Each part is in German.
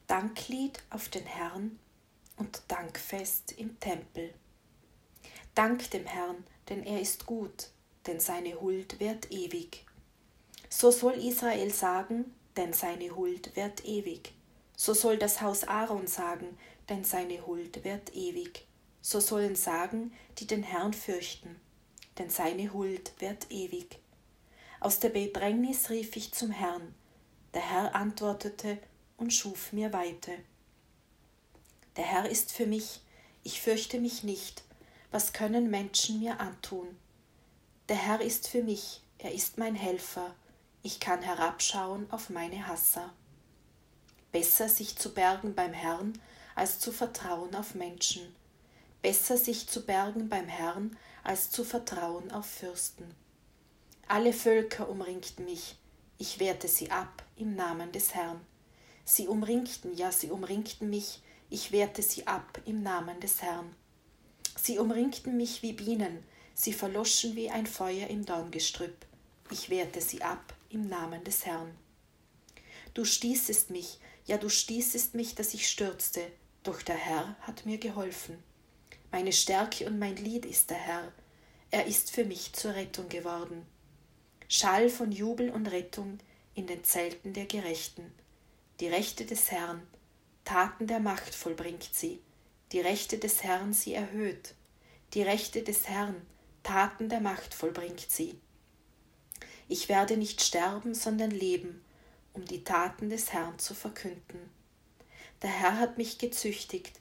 Danklied auf den Herrn und Dankfest im Tempel. Dank dem Herrn, denn er ist gut, denn seine Huld währt ewig. So soll Israel sagen, denn seine Huld währt ewig. So soll das Haus Aaron sagen, denn seine Huld währt ewig. So sollen sagen, die den Herrn fürchten, denn seine Huld währt ewig. Aus der Bedrängnis rief ich zum Herrn, der Herr antwortete und schuf mir Weite. Der Herr ist für mich, ich fürchte mich nicht, was können Menschen mir antun? Der Herr ist für mich, er ist mein Helfer, ich kann herabschauen auf meine Hasser. Besser sich zu bergen beim Herrn, als zu vertrauen auf Menschen. Besser sich zu bergen beim Herrn, als zu vertrauen auf Fürsten. Alle Völker umringten mich, ich wehrte sie ab im Namen des Herrn. Sie umringten mich, ich wehrte sie ab im Namen des Herrn. Sie umringten mich wie Bienen, sie verloschen wie ein Feuer im Dorngestrüpp. Ich wehrte sie ab im Namen des Herrn. Du stießest mich, dass ich stürzte, doch der Herr hat mir geholfen. Meine Stärke und mein Lied ist der Herr, er ist für mich zur Rettung geworden. Schall von Jubel und Rettung in den Zelten der Gerechten. Die Rechte des Herrn, Taten der Macht vollbringt sie, die Rechte des Herrn sie erhöht. Die Rechte des Herrn, Taten der Macht vollbringt sie. Ich werde nicht sterben, sondern leben, um die Taten des Herrn zu verkünden. Der Herr hat mich gezüchtigt,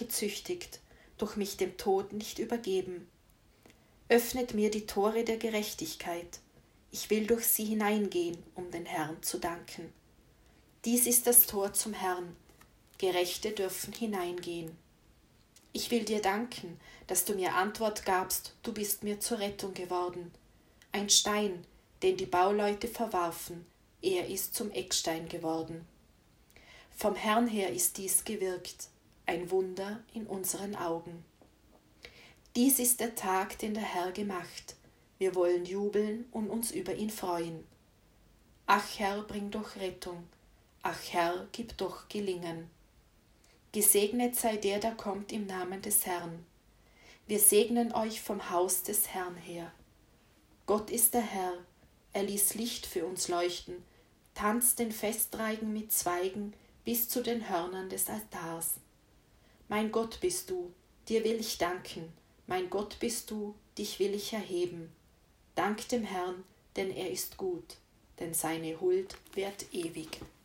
doch mich dem Tod nicht übergeben. Öffnet mir die Tore der Gerechtigkeit, ich will durch sie hineingehen, um den Herrn zu danken. Dies ist das Tor zum Herrn, Gerechte dürfen hineingehen. Ich will dir danken, dass du mir Antwort gabst, du bist mir zur Rettung geworden. Ein Stein, den die Bauleute verwarfen, er ist zum Eckstein geworden. Vom Herrn her ist dies gewirkt, ein Wunder in unseren Augen. Dies ist der Tag, den der Herr gemacht, wir wollen jubeln und uns über ihn freuen. Ach Herr, bring doch Rettung, ach Herr, gib doch Gelingen. Gesegnet sei der kommt im Namen des Herrn. Wir segnen euch vom Haus des Herrn her. Gott ist der Herr, er ließ Licht für uns leuchten, tanzt den Festreigen mit Zweigen bis zu den Hörnern des Altars. Mein Gott bist du, dir will ich danken, mein Gott bist du, dich will ich erheben. Dank dem Herrn, denn er ist gut, denn seine Huld währt ewig.